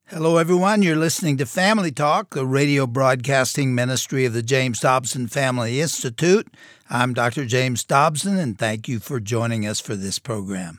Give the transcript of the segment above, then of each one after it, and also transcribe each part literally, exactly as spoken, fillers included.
Hello, everyone. You're listening to Family Talk, the radio broadcasting ministry of the James Dobson Family Institute. I'm Doctor James Dobson, and thank you for joining us for this program.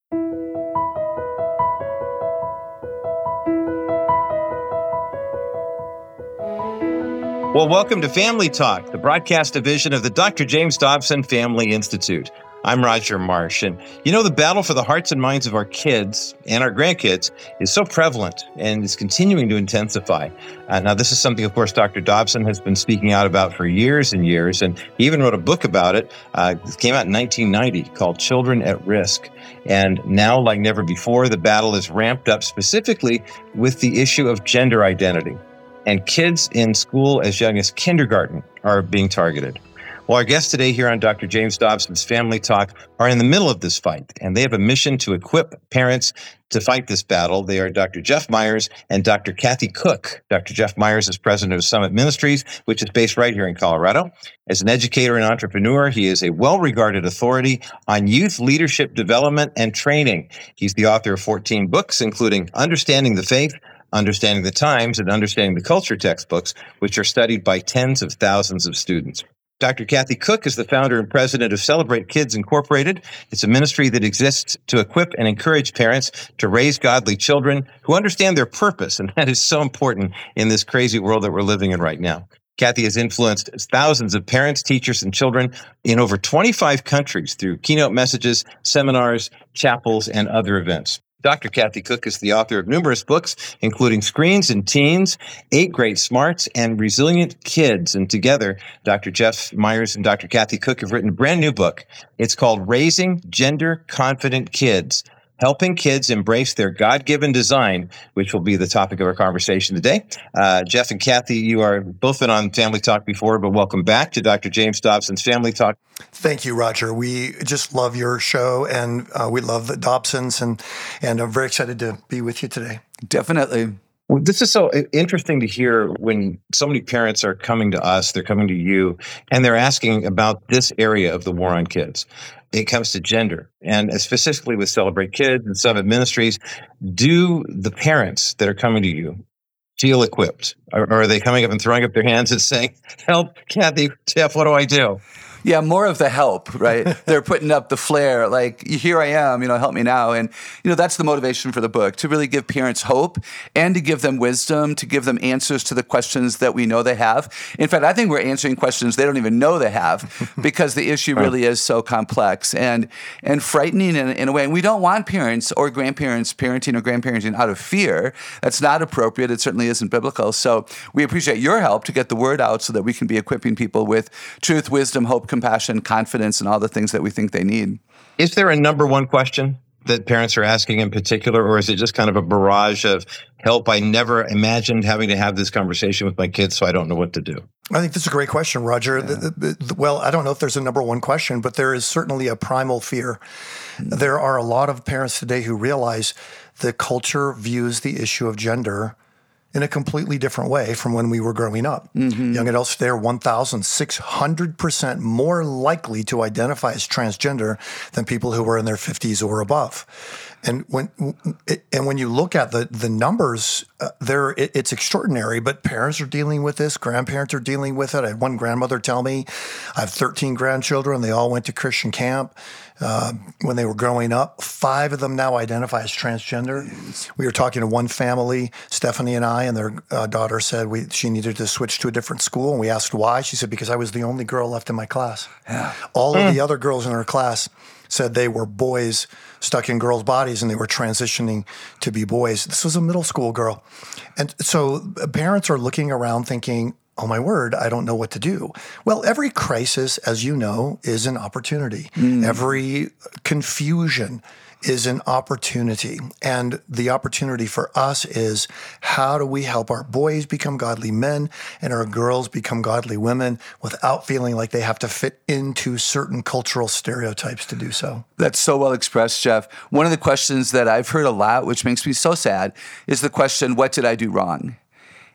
Well, welcome to Family Talk, the broadcast division of the Doctor James Dobson Family Institute. I'm Roger Marsh, and you know, the battle for the hearts and minds of our kids and our grandkids is so prevalent and is continuing to intensify. Uh, now, this is something, of course, Doctor Dobson has been speaking out about for years and years, and he even wrote a book about it. Uh, it came out in nineteen ninety called Children at Risk. And now, like never before, the battle is ramped up specifically with the issue of gender identity. And kids in school as young as kindergarten are being targeted. Well, our guests today here on Doctor James Dobson's Family Talk are in the middle of this fight, and they have a mission to equip parents to fight this battle. They are Doctor Jeff Myers and Doctor Kathy Cook. Doctor Jeff Myers is president of Summit Ministries, which is based right here in Colorado. As an educator and entrepreneur, he is a well-regarded authority on youth leadership development and training. He's the author of fourteen books, including Understanding the Faith, Understanding the Times, and Understanding the Culture textbooks, which are studied by tens of thousands of students. Doctor Kathy Cook is the founder and president of Celebrate Kids Incorporated. It's a ministry that exists to equip and encourage parents to raise godly children who understand their purpose, and that is so important in this crazy world that we're living in right now. Kathy has influenced thousands of parents, teachers, and children in over twenty-five countries through keynote messages, seminars, chapels, and other events. Doctor Kathy Cook is the author of numerous books, including Screens and Teens, Eight Great Smarts, and Resilient Kids. And together, Doctor Jeff Myers and Doctor Kathy Cook have written a brand new book. It's called Raising Gender Confident Kids, Helping Kids Embrace Their God-Given Design, which will be the topic of our conversation today. Uh, Jeff and Kathy, you are both been on Family Talk before, but welcome back to Doctor James Dobson's Family Talk. Thank you, Roger. We just love your show, and uh, we love the Dobsons, and, and I'm very excited to be with you today. Definitely. Well, this is so interesting to hear when so many parents are coming to us, they're coming to you, and they're asking about this area of the war on kids. It comes to gender, and specifically with Celebrate Kids and Summit Ministries, do the parents that are coming to you feel equipped? Or, or are they coming up and throwing up their hands and saying, help, Kathy, Jeff, what do I do? Yeah, more of the help, right? They're putting up the flare, like, here I am, you know, help me now. And, you know, that's the motivation for the book, to really give parents hope and to give them wisdom, to give them answers to the questions that we know they have. In fact, I think we're answering questions they don't even know they have, because the issue really is so complex and and frightening in, in a way. And we don't want parents or grandparents parenting or grandparenting out of fear. That's not appropriate. It certainly isn't biblical. So we appreciate your help to get the word out so that we can be equipping people with truth, wisdom, hope, compassion, confidence, and all the things that we think they need. Is there a number one question that parents are asking in particular, or is it just kind of a barrage of help? I never imagined having to have this conversation with my kids, so I don't know what to do. I think that's a great question, Roger. Yeah. The, the, the, well, I don't know if there's a number one question, but there is certainly a primal fear. Mm-hmm. There are a lot of parents today who realize the culture views the issue of gender in a completely different way from when we were growing up. Mm-hmm. Young adults today are one thousand six hundred percent more likely to identify as transgender than people who were in their fifties or above. And when and when you look at the the numbers, uh, there it, it's extraordinary. But parents are dealing with this. Grandparents are dealing with it. I had one grandmother tell me, "I have thirteen grandchildren. They all went to Christian camp uh, when they were growing up. Five of them now identify as transgender." We were talking to one family, Stephanie and I, and their uh, daughter said we she needed to switch to a different school, and we asked why. She said, "Because I was the only girl left in my class. Yeah. All mm. of the other girls in her class said they were boys stuck in girls' bodies and they were transitioning to be boys." This was a middle school girl. And so parents are looking around thinking, oh my word, I don't know what to do. Well, every crisis, as you know, is an opportunity. Mm. Every confusion is an opportunity. And the opportunity for us is, how do we help our boys become godly men and our girls become godly women without feeling like they have to fit into certain cultural stereotypes to do so? That's so well expressed, Jeff. One of the questions that I've heard a lot, which makes me so sad, is the question, what did I do wrong?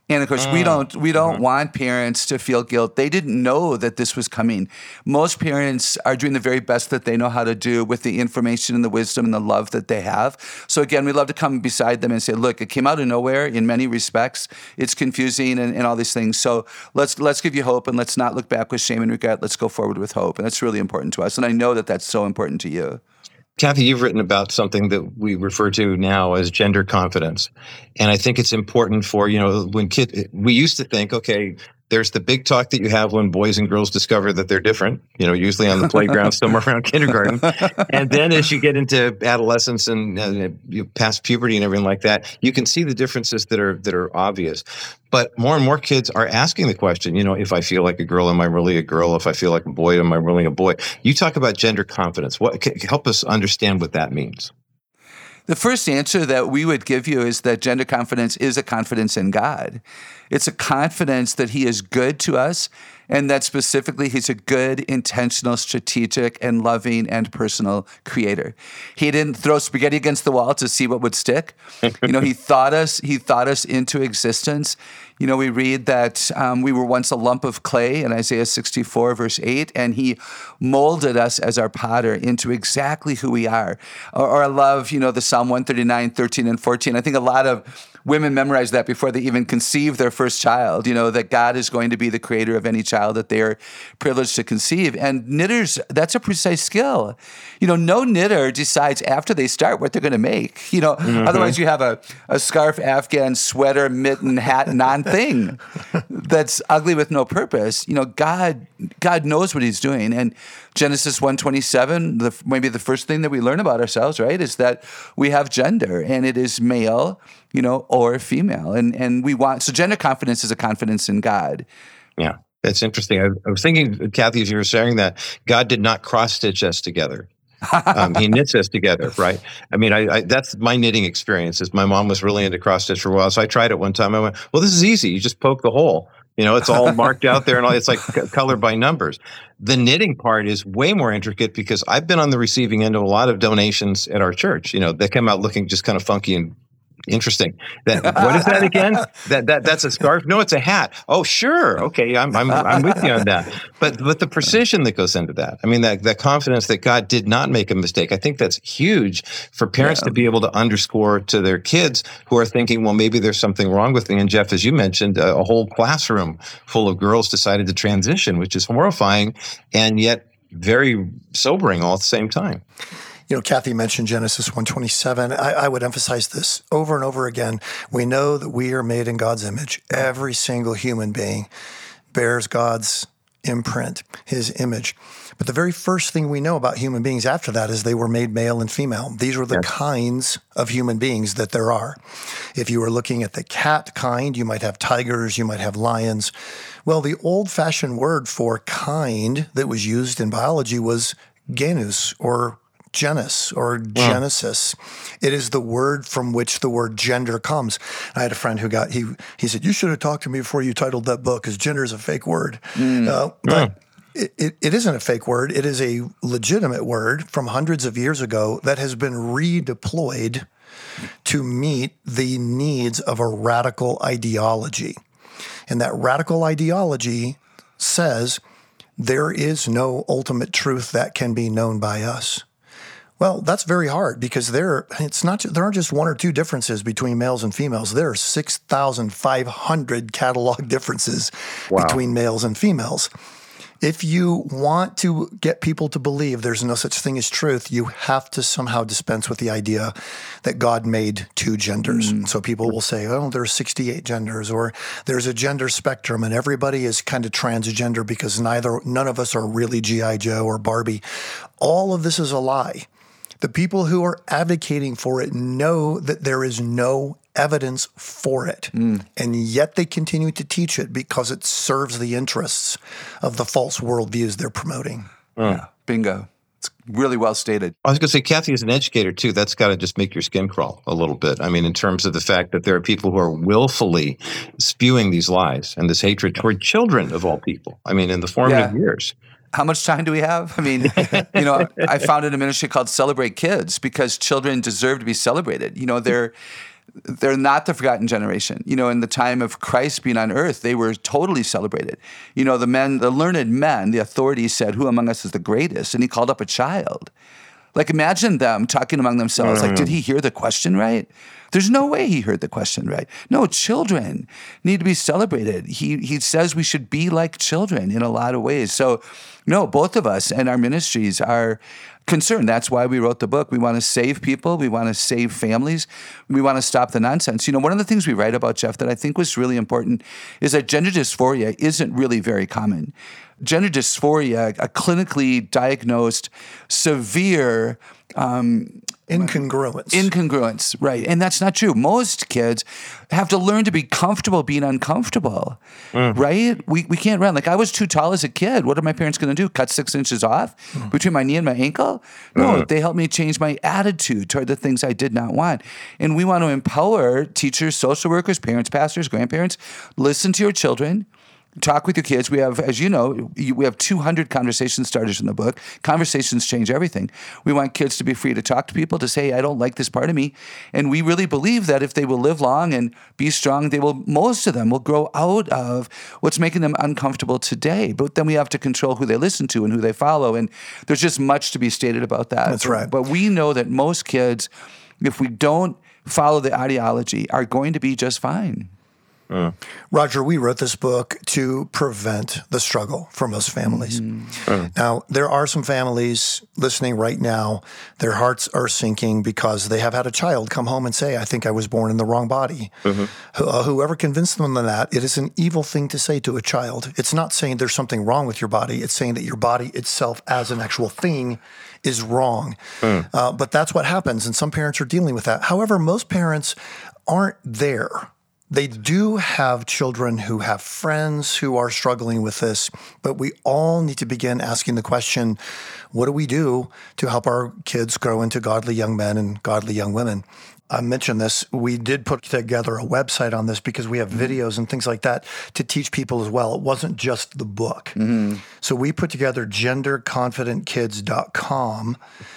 And of course, mm. we don't we don't mm-hmm. want parents to feel guilt. They didn't know that this was coming. Most parents are doing the very best that they know how to do with the information and the wisdom and the love that they have. So again, we love to come beside them and say, look, it came out of nowhere in many respects. It's confusing and, and all these things. So let's let's give you hope, and let's not look back with shame and regret. Let's go forward with hope. And that's really important to us. And I know that that's so important to you. Kathy, you've written about something that we refer to now as gender confidence. And I think it's important for, you know, when kid, we used to think, okay, there's the big talk that you have when boys and girls discover that they're different, you know, usually on the playground, somewhere around kindergarten. And then as you get into adolescence and uh, you past puberty and everything like that, you can see the differences that are that are obvious. But more and more kids are asking the question, you know, if I feel like a girl, am I really a girl? If I feel like a boy, am I really a boy? You talk about gender confidence. What help us understand what that means? The first answer that we would give you is that gender confidence is a confidence in God. It's a confidence that He is good to us, and that specifically He's a good, intentional, strategic, and loving and personal creator. He didn't throw spaghetti against the wall to see what would stick. You know, He thought us, He thought us into existence. You know, we read that um, we were once a lump of clay in Isaiah sixty-four, verse eight, and He molded us as our potter into exactly who we are. Or, or I love, you know, the Psalm one thirty-nine, thirteen and fourteen. I think a lot of women memorize that before they even conceive their first child, you know, that God is going to be the creator of any child that they are privileged to conceive. And knitters, that's a precise skill. You know, no knitter decides after they start what they're going to make. You know, mm-hmm. Otherwise you have a, a scarf, Afghan, sweater, mitten, hat, non-thing that's ugly with no purpose. You know, God God knows what He's doing. And Genesis one twenty-seven, the, maybe the first thing that we learn about ourselves, right, is that we have gender, and it is male, you know, or female. And and we want, so gender confidence is a confidence in God. Yeah, that's interesting. I, I was thinking, Kathy, as you were saying that, God did not cross-stitch us together. um, he knits us together, right? I mean, I, I, that's my knitting experience. Is my mom was really into cross-stitch for a while, so I tried it one time. I went, well, this is easy. You just poke the hole. You know, it's all marked out there and all. It's like c- color by numbers. The knitting part is way more intricate because I've been on the receiving end of a lot of donations at our church. You know, they come out looking just kind of funky and interesting. That what is that again? That that that's a scarf? No, it's a hat. Oh, sure. Okay, I'm I'm I'm with you on that. But but the precision that goes into that. I mean, that that confidence that God did not make a mistake. I think that's huge for parents yeah. to be able to underscore to their kids who are thinking, well, maybe there's something wrong with me. And Jeff, as you mentioned, a, a whole classroom full of girls decided to transition, which is horrifying and yet very sobering all at the same time. You know, Kathy mentioned Genesis one twenty-seven. I, I would emphasize this over and over again. We know that we are made in God's image. Every single human being bears God's imprint, His image. But the very first thing we know about human beings after that is they were made male and female. These are the yes. kinds of human beings that there are. If you were looking at the cat kind, you might have tigers, you might have lions. Well, the old-fashioned word for kind that was used in biology was genus, or genus or Genesis. Wow. It is the word from which the word gender comes. I had a friend who got, he he said, you should have talked to me before you titled that book, because gender is a fake word. Mm. Uh, but mm. it, it, it isn't a fake word. It is a legitimate word from hundreds of years ago that has been redeployed to meet the needs of a radical ideology. And that radical ideology says there is no ultimate truth that can be known by us. Well, that's very hard because there it's not there aren't just one or two differences between males and females. There are six thousand five hundred catalog differences wow. between males and females. If you want to get people to believe there's no such thing as truth, you have to somehow dispense with the idea that God made two genders. Mm. So people will say, oh, there's sixty-eight genders, or there's a gender spectrum, and everybody is kind of transgender because neither none of us are really G I Joe or Barbie. All of this is a lie. The people who are advocating for it know that there is no evidence for it, mm. and yet they continue to teach it because it serves the interests of the false worldviews they're promoting. Mm. Yeah, bingo. It's really well stated. I was going to say, Kathy, as an educator, too, that's got to just make your skin crawl a little bit. I mean, in terms of the fact that there are people who are willfully spewing these lies and this hatred toward children, of all people. I mean, in the formative yeah. years. How much time do we have? I mean, you know, I founded a ministry called Celebrate Kids because children deserve to be celebrated. You know, they're they're not the forgotten generation. You know, in the time of Christ being on earth, they were totally celebrated. You know, the men, the learned men, the authorities said, who among us is the greatest? And he called up a child. Like, imagine them talking among themselves. Mm. Like, did he hear the question right? There's no way he heard the question right. No, children need to be celebrated. He he says we should be like children in a lot of ways. So, no, both of us and our ministries are concerned. That's why we wrote the book. We want to save people. We want to save families. We want to stop the nonsense. You know, one of the things we write about, Jeff, that I think was really important is that gender dysphoria isn't really very common. Gender dysphoria, a clinically diagnosed severe um, incongruence. Incongruence, right. And that's not true. Most kids have to learn to be comfortable being uncomfortable, mm. right? We we can't run. Like, I was too tall as a kid. What are my parents going to do? Cut six inches off mm. between my knee and my ankle? No, mm. they helped me change my attitude toward the things I did not want. And we want to empower teachers, social workers, parents, pastors, grandparents. Listen to your children. Talk with your kids. We have, as you know, we have two hundred conversation starters in the book. Conversations change everything. We want kids to be free to talk to people, to say, hey, I don't like this part of me. And we really believe that if they will live long and be strong, they will, most of them will grow out of what's making them uncomfortable today. But then we have to control who they listen to and who they follow. And there's just much to be stated about that. That's right. But we know that most kids, if we don't follow the ideology, are going to be just fine. Uh. Roger, we wrote this book to prevent the struggle for most families. Mm-hmm. Uh. Now, there are some families listening right now, their hearts are sinking because they have had a child come home and say, I think I was born in the wrong body. Mm-hmm. Uh, whoever convinced them of that, it is an evil thing to say to a child. It's not saying there's something wrong with your body. It's saying that your body itself as an actual thing is wrong. Mm. Uh, but that's what happens, and some parents are dealing with that. However, most parents aren't there. They do have children who have friends who are struggling with this, but we all need to begin asking the question, what do we do to help our kids grow into godly young men and godly young women? I mentioned this. We did put together a website on this because we have videos and things like that to teach people as well. It wasn't just the book. Mm-hmm. So we put together gender confident kids dot com.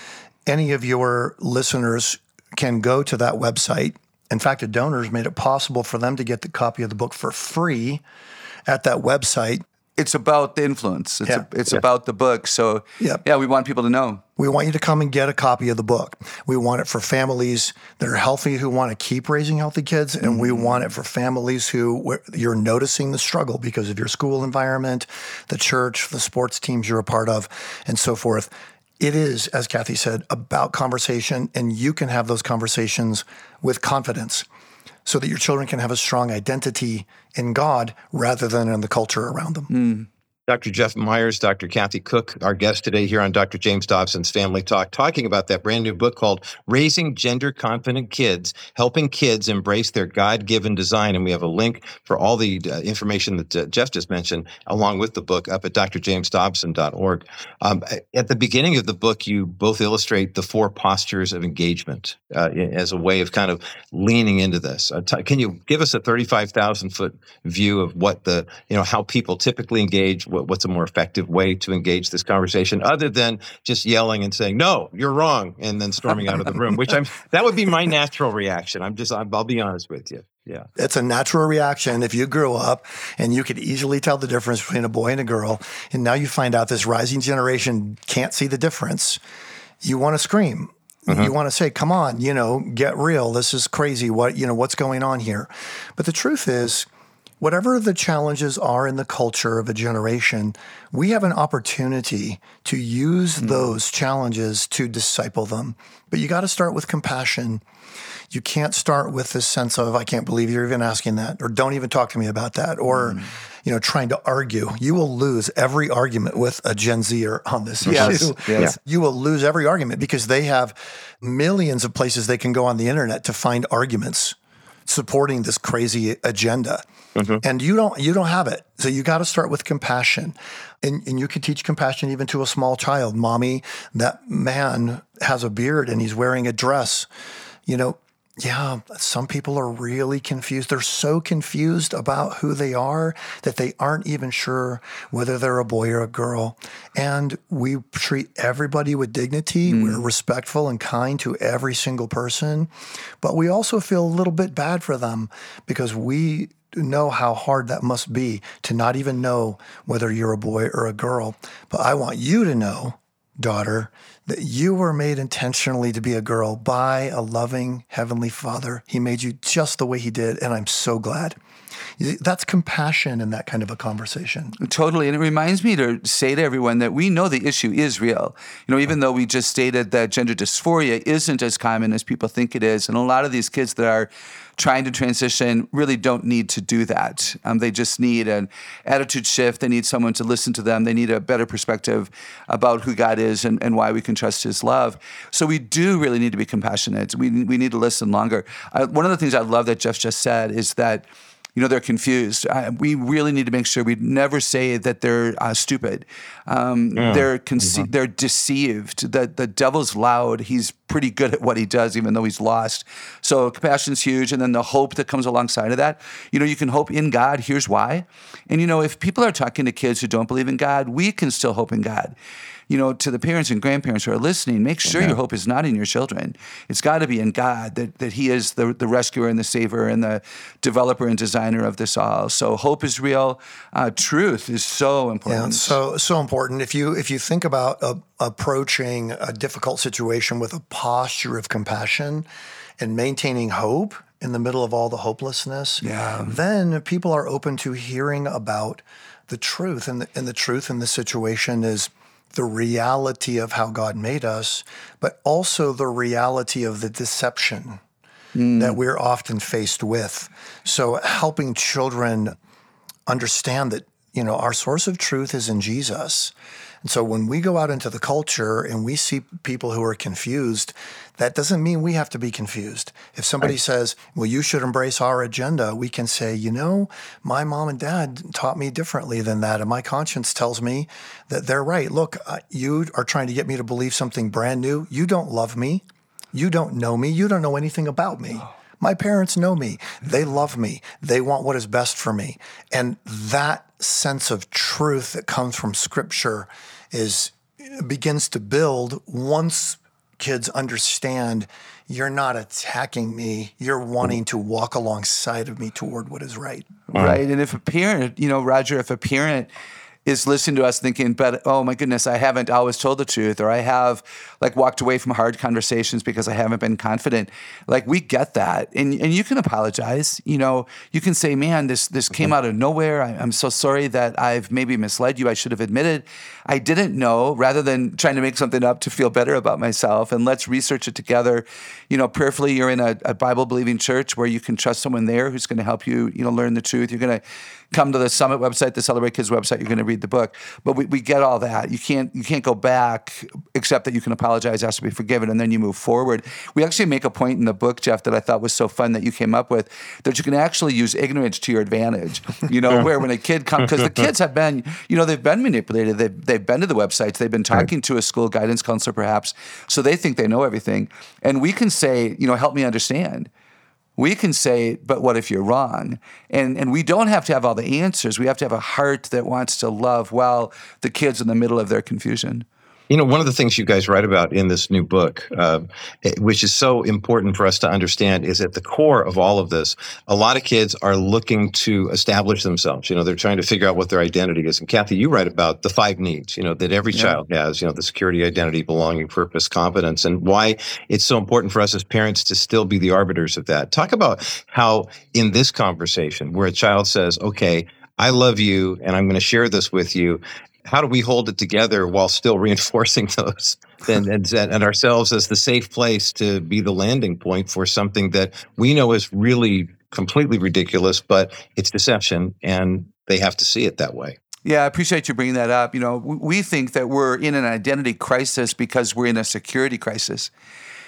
Any of your listeners can go to that website. In fact, the donors made it possible for them to get the copy of the book for free at that website. It's about the influence. It's, yeah. a, it's yeah. about the book. So, yeah. yeah, we want people to know. We want you to come and get a copy of the book. We want it for families that are healthy who want to keep raising healthy kids, and mm-hmm. we want it for families who you're noticing the struggle because of your school environment, the church, the sports teams you're a part of, and so forth. It is, as Kathy said, about conversation, and you can have those conversations with confidence so that your children can have a strong identity in God rather than in the culture around them. Mm. Doctor Jeff Myers, Doctor Kathy Cook, our guest today here on Doctor James Dobson's Family Talk, talking about that brand new book called Raising Gender Confident Kids, Helping Kids Embrace Their God-Given Design. And we have a link for all the uh, information that uh, Jeff just mentioned, along with the book, up at d r james dobson dot org. Um, at the beginning of the book, you both illustrate the four postures of engagement uh, as a way of kind of leaning into this. Uh, t- can you give us a thirty-five thousand foot view of what the, you know, how people typically engage? What's a more effective way to engage this conversation other than just yelling and saying, no, you're wrong, and then storming out of the room, which I'm, that would be my natural reaction. I'm just, I'm, I'll be honest with you. Yeah. It's a natural reaction. If you grew up and you could easily tell the difference between a boy and a girl, and now you find out this rising generation can't see the difference, you want to scream. Mm-hmm. You want to say, come on, you know, get real. This is crazy. What, you know, what's going on here? But the truth is, whatever the challenges are in the culture of a generation, we have an opportunity to use mm. those challenges to disciple them. But you got to start with compassion. You can't start with this sense of, I can't believe you're even asking that, or don't even talk to me about that, or, mm. you know, trying to argue. You will lose every argument with a Gen Zer on this yes. issue. Yes. You will lose every argument because they have millions of places they can go on the internet to find arguments supporting this crazy agenda. Mm-hmm. And you don't you don't have it. So you got to start with compassion. And, and you can teach compassion even to a small child. Mommy, that man has a beard and he's wearing a dress. You know, Yeah, some people are really confused. They're so confused about who they are that they aren't even sure whether they're a boy or a girl. And we treat everybody with dignity. Mm. We're respectful and kind to every single person. But we also feel a little bit bad for them because we know how hard that must be to not even know whether you're a boy or a girl. But I want you to know, daughter, that you were made intentionally to be a girl by a loving Heavenly Father. He made you just the way He did, and I'm so glad. That's compassion in that kind of a conversation. Totally. And it reminds me to say to everyone that we know the issue is real. You know, even though we just stated that gender dysphoria isn't as common as people think it is, and a lot of these kids that are trying to transition really don't need to do that. Um, they just need an attitude shift. They need someone to listen to them. They need a better perspective about who God is and, and why we can trust His love. So we do really need to be compassionate. We, we need to listen longer. Uh, one of the things I love that Jeff just said is that, you know, they're confused. Uh, we really need to make sure we never say that they're uh, stupid. Um, yeah. They're conce- mm-hmm. they're deceived. The, the devil's loud. He's pretty good at what he does, even though he's lost. So compassion's huge. And then the hope that comes alongside of that. You know, you can hope in God. Here's why. And, you know, if people are talking to kids who don't believe in God, we can still hope in God. You know, to the parents and grandparents who are listening, make sure yeah. your hope is not in your children. It's got to be in God, that, that He is the, the rescuer and the savior and the developer and designer of this all. So hope is real. Uh, truth is so important. Yeah, so so important. If you if you think about uh, approaching a difficult situation with a posture of compassion and maintaining hope in the middle of all the hopelessness, yeah. then people are open to hearing about the truth. And the, and the truth in this situation is the reality of how God made us, but also the reality of the deception mm. that we're often faced with. So helping children understand that, you know, our source of truth is in Jesus. And so when we go out into the culture and we see people who are confused, that doesn't mean we have to be confused. If somebody right. says, well, you should embrace our agenda, we can say, you know, my mom and dad taught me differently than that, and my conscience tells me that they're right. Look, uh, you are trying to get me to believe something brand new. You don't love me. You don't know me. You don't know anything about me. My parents know me. They love me. They want what is best for me. And that sense of truth that comes from Scripture is begins to build once kids understand you're not attacking me, you're wanting to walk alongside of me toward what is right. Right. And if a parent, you know, Roger, if a parent is listening to us thinking, but oh my goodness, I haven't always told the truth, or I have like walked away from hard conversations because I haven't been confident. Like, we get that. And and you can apologize. You know, you can say, man, this this came out of nowhere. I, I'm so sorry that I've maybe misled you. I should have admitted I didn't know, rather than trying to make something up to feel better about myself. And let's research it together. You know, prayerfully, you're in a, a Bible-believing church where you can trust someone there who's going to help you, you know, learn the truth. You're going to come to the Summit website, the Celebrate Kids website. You're going to read the book. But we, we get all that. You can't you can't go back, except that you can apologize, ask to be forgiven, and then you move forward. We actually make a point in the book, Jeff, that I thought was so fun that you came up with, that you can actually use ignorance to your advantage. You know, where when a kid comes, because the kids have been, you know, they've been manipulated. They've, they've been to the websites. They've been talking to a school guidance counselor, perhaps, so they think they know everything. And we can say, you know, help me understand. We can say, but what if you're wrong? And and we don't have to have all the answers. We have to have a heart that wants to love well the kids in the middle of their confusion. You know, one of the things you guys write about in this new book, uh, which is so important for us to understand, is at the core of all of this, a lot of kids are looking to establish themselves. You know, they're trying to figure out what their identity is. And Kathy, you write about the five needs, you know, that every yeah. child has, you know, the security, identity, belonging, purpose, competence, and why it's so important for us as parents to still be the arbiters of that. Talk about how in this conversation where a child says, okay, I love you and I'm going to share this with you, how do we hold it together while still reinforcing those and, and, and ourselves as the safe place to be the landing point for something that we know is really completely ridiculous, but it's deception and they have to see it that way? Yeah, I appreciate you bringing that up. You know, we think that we're in an identity crisis because we're in a security crisis.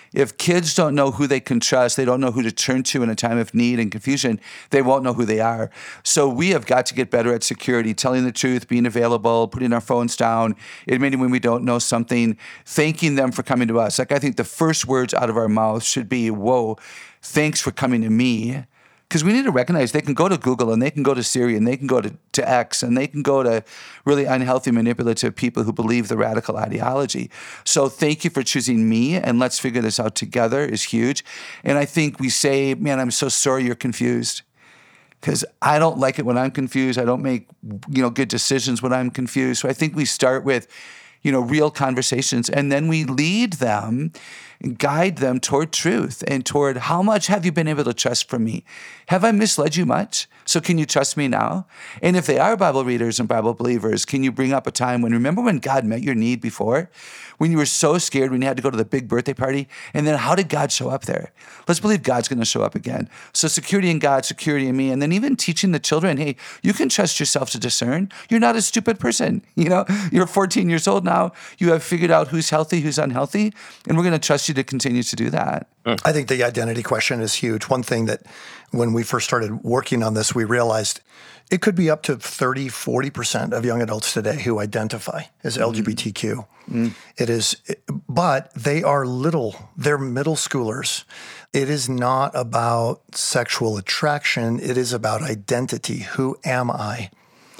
If kids don't know who they can trust, they don't know who to turn to in a time of need and confusion, they won't know who they are. So we have got to get better at security, telling the truth, being available, putting our phones down, admitting when we don't know something, thanking them for coming to us. Like, I think the first words out of our mouths should be, whoa, thanks for coming to me. Because we need to recognize they can go to Google and they can go to Siri and they can go to, to X and they can go to really unhealthy, manipulative people who believe the radical ideology. So thank you for choosing me, and let's figure this out together is huge. And I think we say, man, I'm so sorry you're confused. Because I don't like it when I'm confused. I don't make, you know, good decisions when I'm confused. So I think we start with, you know, real conversations, and then we lead them and guide them toward truth and toward how much have you been able to trust from me? Have I misled you much? So can you trust me now? And if they are Bible readers and Bible believers, can you bring up a time when, remember when God met your need before? When you were so scared when you had to go to the big birthday party? And then how did God show up there? Let's believe God's going to show up again. So security in God, security in me, and then even teaching the children, hey, you can trust yourself to discern. You're not a stupid person. You know, you're fourteen years old now. You have figured out who's healthy, who's unhealthy, and we're going to trust you to continue to do that. I think the identity question is huge. One thing that when we first started working on this, we realized it could be up to thirty, forty percent of young adults today who identify as mm-hmm. L G B T Q. Mm-hmm. It is, but they are little, they're middle schoolers. It is not about sexual attraction. It is about identity. Who am I?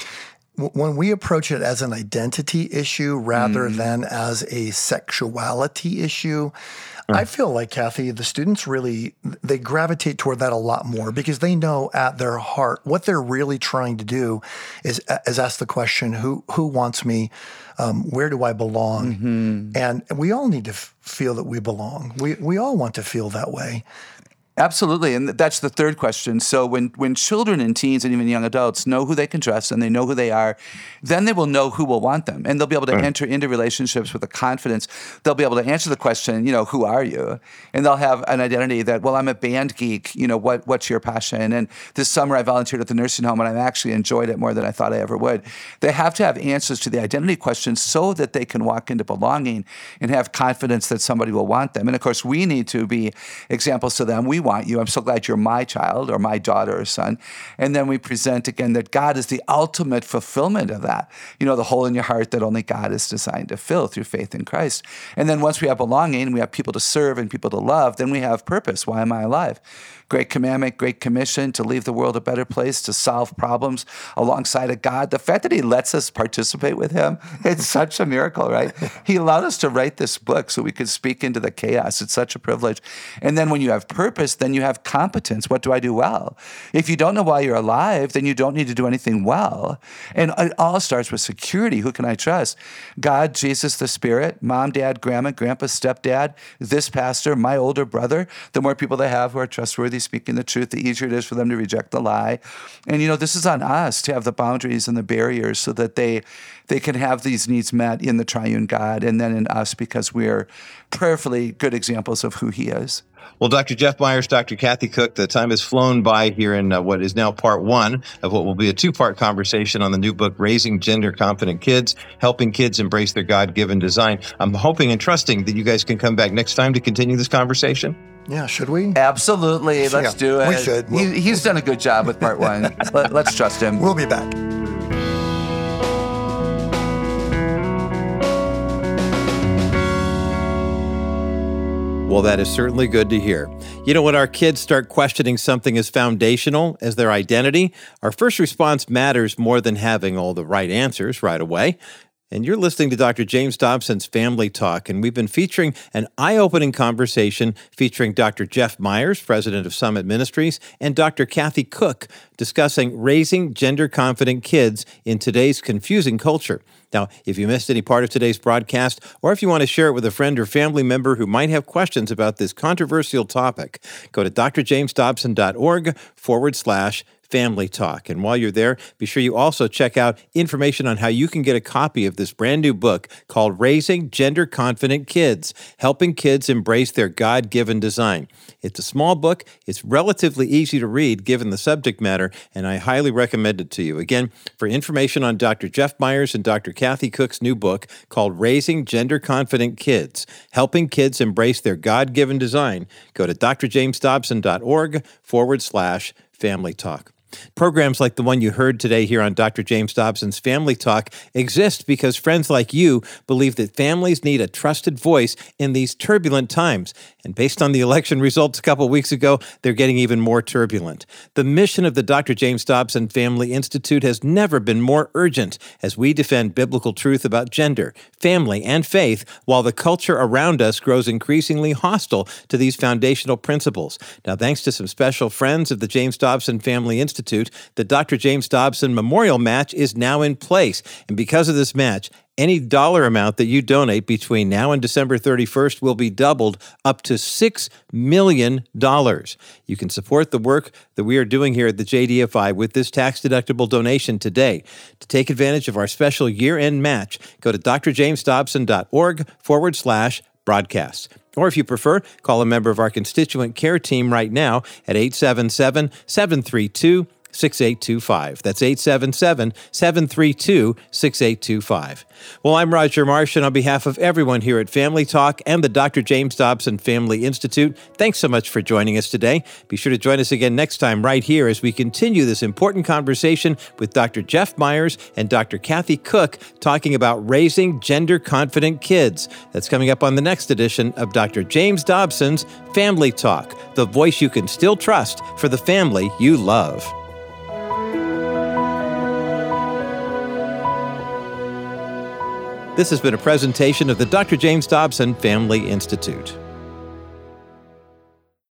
When we approach it as an identity issue rather mm. than as a sexuality issue, mm. I feel like, Kathy, the students really, they gravitate toward that a lot more because they know at their heart what they're really trying to do is, is ask the question, who who wants me? Um, where do I belong? Mm-hmm. And we all need to f- feel that we belong. We we all want to feel that way. Absolutely. And that's the third question. So when, when children and teens and even young adults know who they can trust and they know who they are, then they will know who will want them. And they'll be able to mm. enter into relationships with a confidence. They'll be able to answer the question, you know, who are you? And they'll have an identity that, well, I'm a band geek. You know, what what's your passion? And this summer I volunteered at the nursing home and I actually enjoyed it more than I thought I ever would. They have to have answers to the identity questions so that they can walk into belonging and have confidence that somebody will want them. And of course, we need to be examples to them. We want you. I'm so glad you're my child or my daughter or son. And then we present again that God is the ultimate fulfillment of that. You know, the hole in your heart that only God is designed to fill through faith in Christ. And then once we have belonging, we have people to serve and people to love, then we have purpose. Why am I alive? Great commandment, great commission to leave the world a better place, to solve problems alongside of God. The fact that he lets us participate with him, it's such a miracle, right? He allowed us to write this book so we could speak into the chaos. It's such a privilege. And then when you have purpose, then you have competence. What do I do well? If you don't know why you're alive, then you don't need to do anything well. And it all starts with security. Who can I trust? God, Jesus, the Spirit, mom, dad, grandma, grandpa, stepdad, this pastor, my older brother. The more people they have who are trustworthy, speaking the truth, the easier it is for them to reject the lie. And, you know, this is on us to have the boundaries and the barriers so that they they can have these needs met in the triune God and then in us because we're prayerfully good examples of who he is. Well, Doctor Jeff Myers, Doctor Kathy Cook, the time has flown by here in uh, what is now part one of what will be a two-part conversation on the new book, Raising Gender-Confident Kids, Helping Kids Embrace Their God-Given Design. I'm hoping and trusting that you guys can come back next time to continue this conversation. Yeah, should we? Absolutely. Let's yeah, do it. We should. We'll, he, he's done a good job with part one. Let, let's trust him. We'll be back. Well, that is certainly good to hear. You know, when our kids start questioning something as foundational as their identity, our first response matters more than having all the right answers right away. And you're listening to Doctor James Dobson's Family Talk, and we've been featuring an eye-opening conversation featuring Doctor Jeff Myers, president of Summit Ministries, and Doctor Kathy Cook, discussing raising gender-confident kids in today's confusing culture. Now, if you missed any part of today's broadcast, or if you want to share it with a friend or family member who might have questions about this controversial topic, go to drjamesdobson.org forward slash Family Talk. And while you're there, be sure you also check out information on how you can get a copy of this brand new book called Raising Gender-Confident Kids, Helping Kids Embrace Their God-Given Design. It's a small book. It's relatively easy to read given the subject matter, and I highly recommend it to you. Again, for information on Doctor Jeff Myers and Doctor Kathy Cook's new book called Raising Gender-Confident Kids, Helping Kids Embrace Their God-Given Design, go to drjamesdobson.org forward slash family talk. Programs like the one you heard today here on Doctor James Dobson's Family Talk exist because friends like you believe that families need a trusted voice in these turbulent times. And based on the election results a couple of weeks ago, they're getting even more turbulent. The mission of the Doctor James Dobson Family Institute has never been more urgent as we defend biblical truth about gender, family, and faith while the culture around us grows increasingly hostile to these foundational principles. Now, thanks to some special friends of the James Dobson Family Institute, the Doctor James Dobson Memorial Match is now in place. And because of this match, any dollar amount that you donate between now and December thirty-first will be doubled up to six million dollars. You can support the work that we are doing here at the J D F I with this tax-deductible donation today. To take advantage of our special year-end match, go to drjamesdobson.org forward slash broadcast. Or if you prefer, call a member of our constituent care team right now at eight seven seven, seven three two, six eight two five. That's eight seven seven, seven three two, six eight two five. Well, I'm Roger Marsh, and on behalf of everyone here at Family Talk and the Doctor James Dobson Family Institute, thanks so much for joining us today. Be sure to join us again next time right here as we continue this important conversation with Doctor Jeff Myers and Doctor Kathy Cook talking about raising gender-confident kids. That's coming up on the next edition of Doctor James Dobson's Family Talk, the voice you can still trust for the family you love. This has been a presentation of the Doctor James Dobson Family Institute.